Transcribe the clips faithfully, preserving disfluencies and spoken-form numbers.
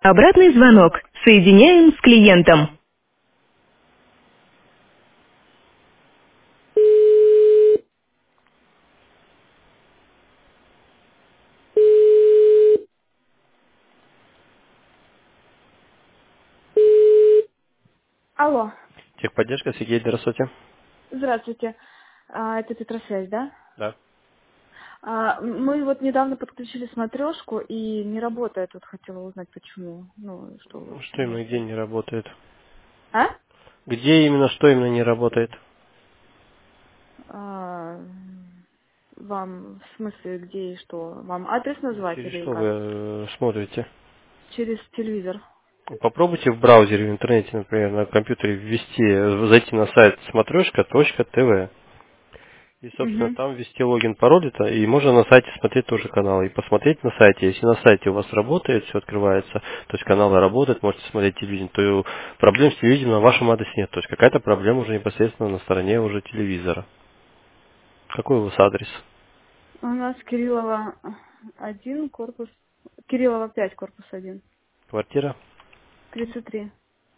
Обратный звонок. Соединяем с клиентом. Алло, Техподдержка, Сергей, здравствуйте. здравствуйте. А, это Петросвязь, да? Да. А, мы вот недавно подключили смотрешку и не работает. Вот хотела узнать, почему. Ну, что вы Что именно, где можете. не работает? А? Где именно, что именно не работает? А, вам в смысле где и что? Вам адрес назвать Через или что вы как? э, смотрите? Через телевизор. Попробуйте в браузере, в интернете, например, на компьютере ввести, э, зайти на сайт смотрешка точка тв. И, собственно, Угу. там ввести логин, пароль, это, и можно на сайте смотреть тоже каналы. И посмотреть на сайте, если на сайте у вас работает, все открывается, то есть каналы работают, можете смотреть телевидение, то проблем с телевидением на вашем адресе нет. То есть какая-то проблема уже непосредственно на стороне уже телевизора. Какой у вас адрес? У нас Кириллова один, корпус... Кириллова пять, корпус один. Квартира? Тридцать три.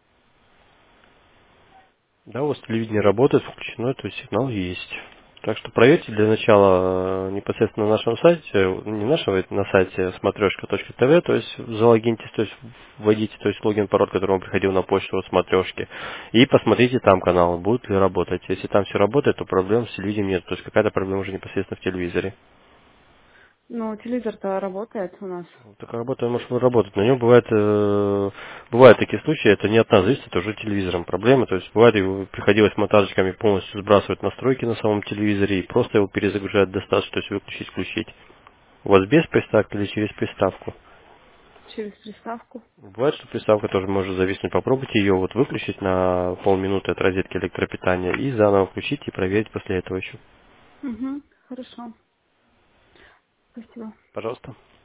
Да, у вас телевидение работает, включено, то есть сигнал есть. Так что проверьте для начала э, непосредственно на нашем сайте, э, не нашем, это на сайте смотрешка точка тв, то есть залогиньтесь, то есть вводите, то есть логин, пароль, который вам приходил на почту от смотрешки, и посмотрите там каналы, будут ли работать. Если там все работает, то проблем с телевидением нет, то есть какая-то проблема уже непосредственно в телевизоре. Ну, телевизор-то работает у нас. Так работа может работать. На нем бывает, э, бывают такие случаи, это не от нас зависит, это уже телевизором проблема. То есть бывает, его приходилось монтажниками полностью сбрасывать настройки на самом телевизоре и просто его перезагружать достаточно, то есть выключить, включить. У вас без приставки или через приставку? Через приставку. Бывает, что приставка тоже может зависнуть. Попробуйте ее вот выключить на полминуты от розетки электропитания и заново включить и проверить после этого еще. Угу, хорошо. Спасибо. Пожалуйста.